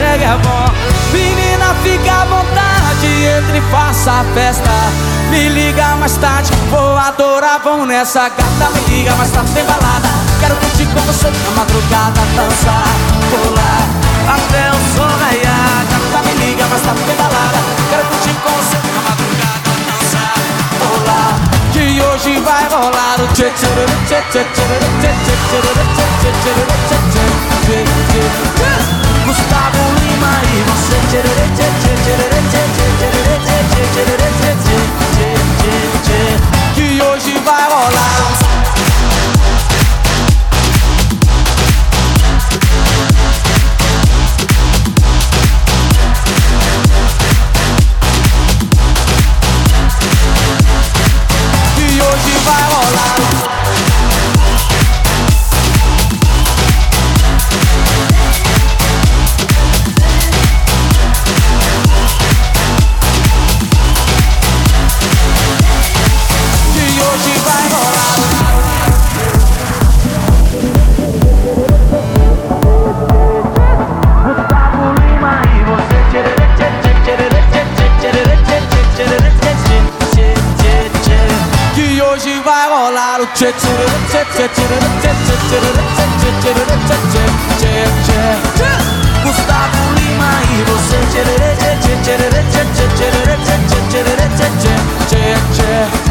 reggae é bom. Menina, fica à vontade, entre e faça a festa. Me liga mais tarde, vou adorar, vamos nessa gata. Me liga mais tarde, tem balada. Quero curtir com você na madrugada, dançar, pular até o sol raiar. Gata, me liga mais tarde, tem balada. Quero curtir com você na madrugada, dançar, pular. Que hoje vai rolar o tchê tchê tchê tchê tchê tchê tchê tchê tchê. Gustavo Lima e você tchê tchê tchê tchê tchê tchê. Que hoje vai rolar. Hoje vai rolar o tchê tchê tchê tchê tchê tchê tchê. Gustavo Lima e você tchê tchê tchê tchê tchê tchê tchê tchê tchê.